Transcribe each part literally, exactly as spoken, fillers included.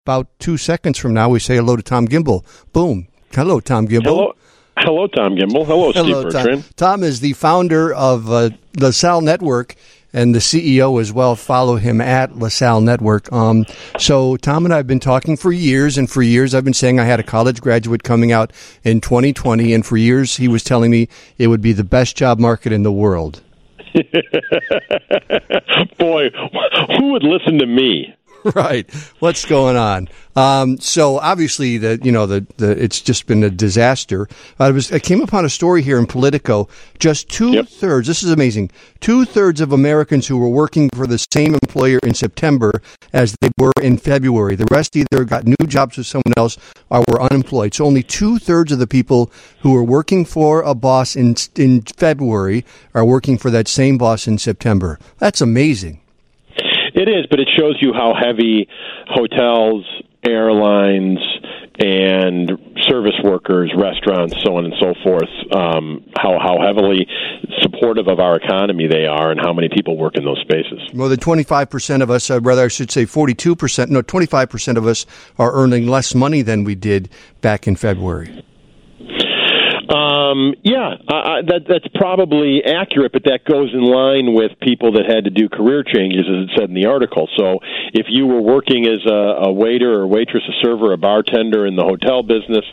about two seconds from now, we say hello to Tom Gimbel. Boom. Hello, Tom Gimbel. Hello. Hello, Tom Gimbel. Hello, Steve Hello, Bertrand. Tom. Tom is the founder of uh, LaSalle Network and the C E O as well. Follow him at LaSalle Network. Um, so Tom and I have been talking for years, and for years I've been saying I had a college graduate coming out in twenty twenty, and for years he was telling me it would be the best job market in the world. Boy, who would listen to me? Right. What's going on? Um, so obviously, the you know the, the it's just been a disaster. I was I came upon a story here in Politico. Just two yep. thirds. This is amazing. Two thirds of Americans who were working for the same employer in September as they were in February. The rest either got new jobs with someone else or were unemployed. So only two thirds of the people who were working for a boss in in February are working for that same boss in September. That's amazing. It is, but it shows you how heavy hotels, airlines, and service workers, restaurants, so on and so forth, um, how, how heavily supportive of our economy they are and how many people work in those spaces. More than twenty-five percent of us, uh, rather I should say forty-two percent, no, twenty-five percent of us are earning less money than we did back in February. Um, yeah, uh, that, that's probably accurate, but that goes in line with people that had to do career changes, as it said in the article. So if you were working as a, a waiter or waitress, a server, a bartender in the hotel business,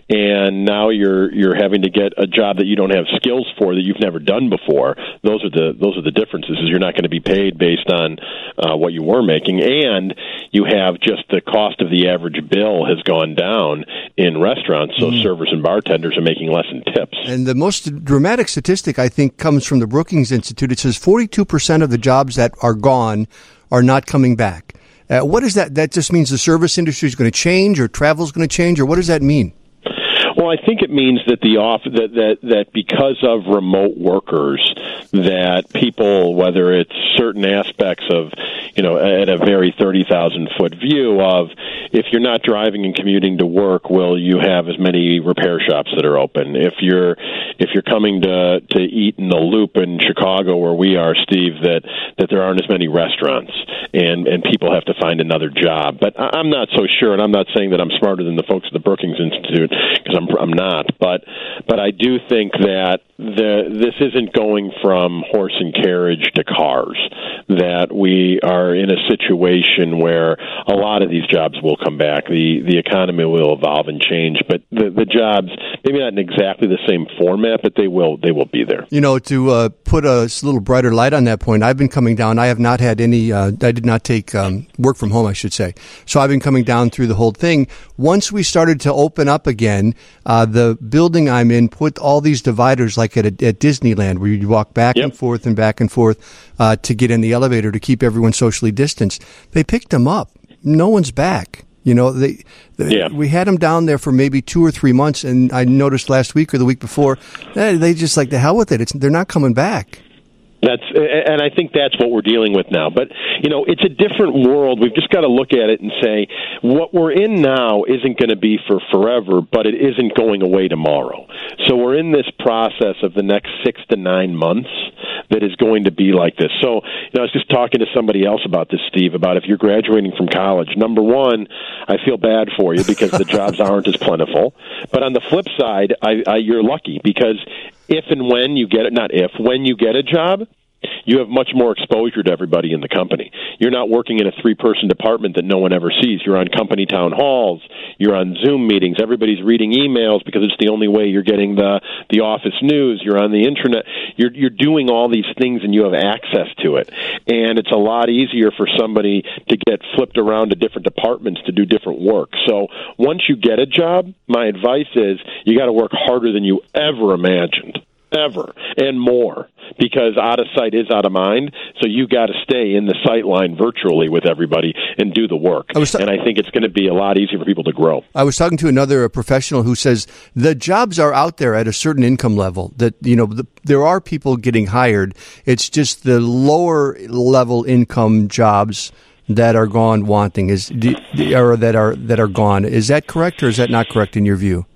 and now you're you're having to get a job that you don't have skills for, that you've never done before, those are the those are the differences. Is you're not going to be paid based on uh, what you were making, and you have just the cost of the average bill has gone down in restaurants, so mm. servers and bartenders are making less in tips. And the most dramatic statistic, I think, comes from the Brookings Institute. It says forty-two percent of the jobs that are gone are not coming back. Uh, what is that? That just means the service industry is going to change, or travel is going to change, or what does that mean? Well, I think it means that the off that, that that because of remote workers, that people, whether it's certain aspects of, you know, at a very thirty thousand foot view of, if you're not driving and commuting to work, will you have as many repair shops that are open? If you're if you're coming to to eat in the Loop in Chicago, where we are, Steve, that that there aren't as many restaurants, and and people have to find another job. But I'm not so sure, and I'm not saying that I'm smarter than the folks at the Brookings Institute, because I'm I'm not. But but I do think that the this isn't going from horse and carriage to cars. That we are in a situation where a lot of these jobs will come back. The the economy will evolve and change, but the the jobs, maybe not in exactly the same format, but they will they will be there. You know, to uh, put a little brighter light on that point, I've been coming down. I have not had any. Uh, I did not take um, work from home, I should say. So I've been coming down through the whole thing. Once we started to open up again, uh, the building I'm in put all these dividers like at, a, at Disneyland, where you walk back yep. and forth and back and forth uh, to get in the elevator to keep everyone socially distanced. They picked them up. No one's back. You know, they, they yeah. we had them down there for maybe two or three months, and I noticed last week or the week before, eh, they just like, the hell with it. It's, they're not coming back. That's, and I think that's what we're dealing with now. But, you know, it's a different world. We've just got to look at it and say, what we're in now isn't going to be for forever, but it isn't going away tomorrow. So we're in this process of the next six to nine months that is going to be like this. So, you know, I was just talking to somebody else about this, Steve, about if you're graduating from college. Number one, I feel bad for you because the jobs aren't as plentiful. But on the flip side, I, I, you're lucky because if and when you get it, not if, when you get a job, you have much more exposure to everybody in the company. You're not working in a three-person department that no one ever sees. You're on company town halls. You're on Zoom meetings. Everybody's reading emails because it's the only way you're getting the the office news. You're on the internet. You're you're doing all these things, and you have access to it. And it's a lot easier for somebody to get flipped around to different departments to do different work. So once you get a job, my advice is you got to work harder than you ever imagined. Ever and more, because out of sight is out of mind. So you got to stay in the sight line virtually with everybody and do the work. I ta- and I think it's going to be a lot easier for people to grow. I was talking to another professional who says the jobs are out there at a certain income level. That you know the, there are people getting hired. It's just the lower level income jobs that are gone wanting is or that are that are gone. Is that correct, or is that not correct in your view?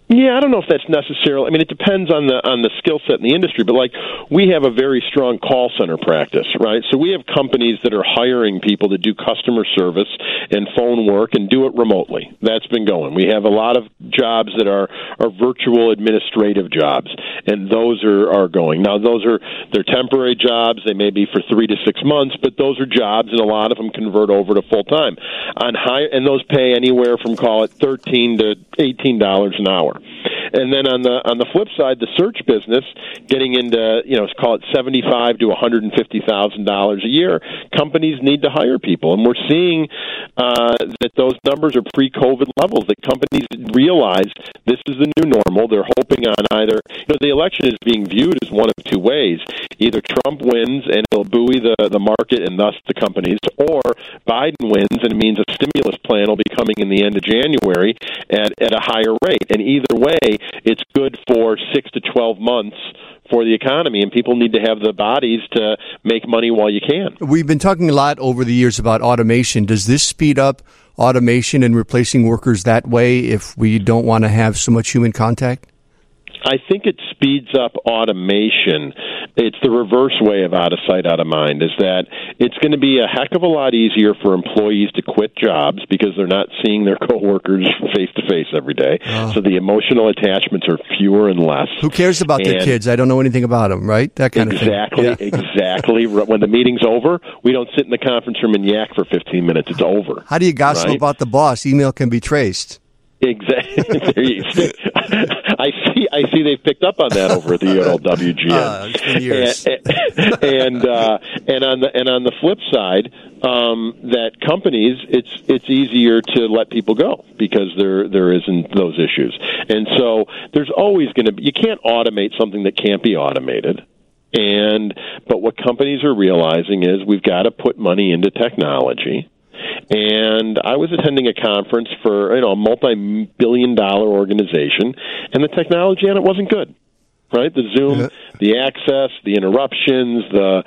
Yeah, I don't know if that's necessarily. I mean, it depends on the on the skill set in the industry. But like, we have a very strong call center practice, right? So we have companies that are hiring people to do customer service and phone work and do it remotely. That's been going. We have a lot of jobs that are are virtual administrative jobs, and those are are going. Now, those are they're temporary jobs. They may be for three to six months, but those are jobs, and a lot of them convert over to full time. On high, and those pay anywhere from call it thirteen to eighteen dollars an hour. And then on the on the flip side, the search business, getting into, you know, let's call it seventy-five to one hundred fifty thousand dollars a year, companies need to hire people, and we're seeing uh, that those numbers are pre-COVID levels. That companies realize this is the new normal. They're hoping on either, you know, the election is being viewed as one of two ways: either Trump wins and it'll buoy the the market and thus the companies, or Biden wins and it means a stimulus plan will be coming in the end of January at at a higher rate. And either way, it's good for six to twelve months for the economy, and people need to have the bodies to make money while you can. We've been talking a lot over the years about automation. Does this speed up automation and replacing workers that way if we don't want to have so much human contact? I think it speeds up automation. It's the reverse way of out of sight, out of mind, is that it's going to be a heck of a lot easier for employees to quit jobs because they're not seeing their coworkers face-to-face every day. Oh. So the emotional attachments are fewer and less. Who cares about and their kids? I don't know anything about them, right? That kind exactly, of thing. Yeah. Exactly. When the meeting's over, we don't sit in the conference room and yak for fifteen minutes. It's over. How do you gossip right? about the boss? Email can be traced. Exactly. I see. I see. They've picked up on that over at the old W G N. Uh, it's been years. And and, uh, and on the and on the flip side, um, that companies, it's it's easier to let people go because there there isn't those issues. And so there's always going to be. You can't automate something that can't be automated. And but what companies are realizing is we've got to put money into technology. And I was attending a conference for, you know, a multi-billion dollar organization, and the technology on it wasn't good, right? The Zoom, yeah. the access, the interruptions, the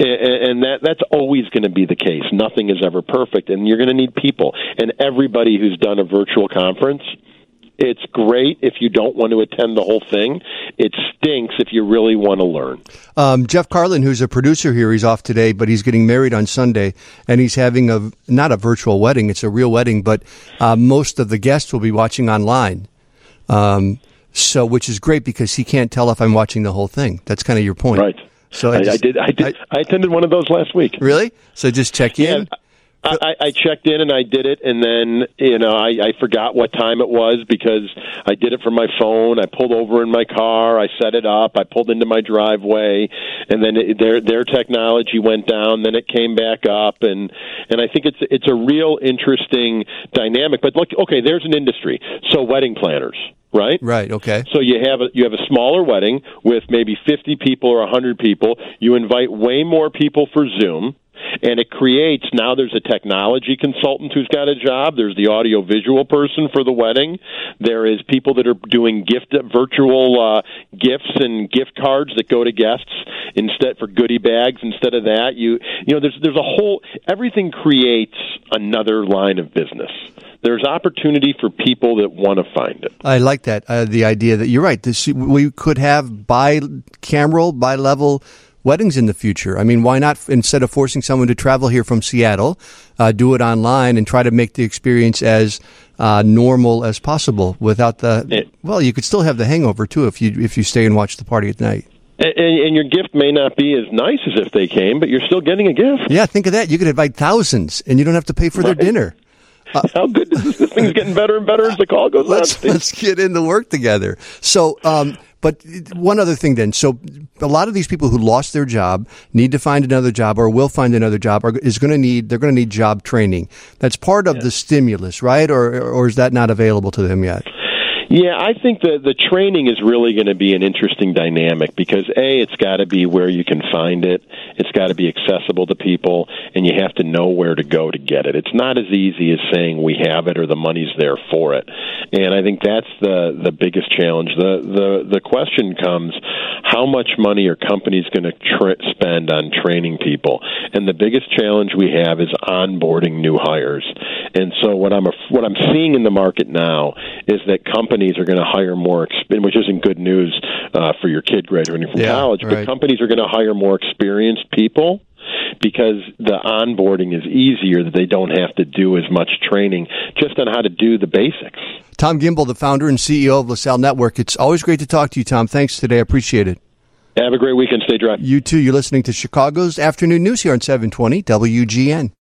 and that that's always going to be the case. Nothing is ever perfect, and you're going to need people. And everybody who's done a virtual conference, it's great if you don't want to attend the whole thing. It stinks if you really want to learn. Um, Jeff Carlin, who's a producer here, he's off today, but he's getting married on Sunday, and he's having a not a virtual wedding, it's a real wedding, but uh, most of the guests will be watching online. Um, so, which is great because he can't tell if I'm watching the whole thing. That's kind of your point. Right. So I, I, just, I did. I did. I, I attended one of those last week. Really? So just check in. Yeah. I, I checked in and I did it, and then, you know, I, I forgot what time it was because I did it from my phone. I pulled over in my car. I set it up. I pulled into my driveway, and then it, their their technology went down. Then it came back up, and and I think it's it's a real interesting dynamic. But look, okay, there's an industry. So wedding planners. Right? Right, okay. So you have a you have a smaller wedding with maybe fifty people or one hundred people. You invite way more people for Zoom. And it creates, now there's a technology consultant who's got a job. There's the audio-visual person for the wedding. There is people that are doing gift virtual uh, gifts and gift cards that go to guests instead for goodie bags. Instead of that, you you know, there's there's a whole, everything creates another line of business. There's opportunity for people that want to find it. I like that, uh, the idea that you're right. This, we could have bicameral, bi-level weddings in the future. I mean, why not, instead of forcing someone to travel here from Seattle, uh, do it online and try to make the experience as uh, normal as possible without the, it, well, you could still have the hangover too if you if you stay and watch the party at night. And, and your gift may not be as nice as if they came, but you're still getting a gift. Yeah, think of that. You could invite thousands and you don't have to pay for right. their dinner. Uh, How good is this? This thing's getting better and better as the call goes let's, on. Let's get into work together. So, um, but one other thing then. So a lot of these people who lost their job need to find another job or will find another job or is going to need, they're going to need job training. That's part of yes. the stimulus, right? Or, or is that not available to them yet? Yeah, I think the the training is really going to be an interesting dynamic because, A, it's got to be where you can find it. It's got to be accessible to people, and you have to know where to go to get it. It's not as easy as saying we have it or the money's there for it. And I think that's the, the biggest challenge. The, the, the question comes, how much money are companies going to tra- spend on training people? And the biggest challenge we have is onboarding new hires. And so what I'm what I'm seeing in the market now is that companies are going to hire more, which isn't good news uh, for your kid graduating from yeah, college, right. but companies are going to hire more experienced people because the onboarding is easier, that they don't have to do as much training just on how to do the basics. Tom Gimbel, the founder and C E O of LaSalle Network. It's always great to talk to you, Tom. Thanks today. I appreciate it. Have a great weekend. Stay dry. You too. You're listening to Chicago's Afternoon News here on seven twenty W G N.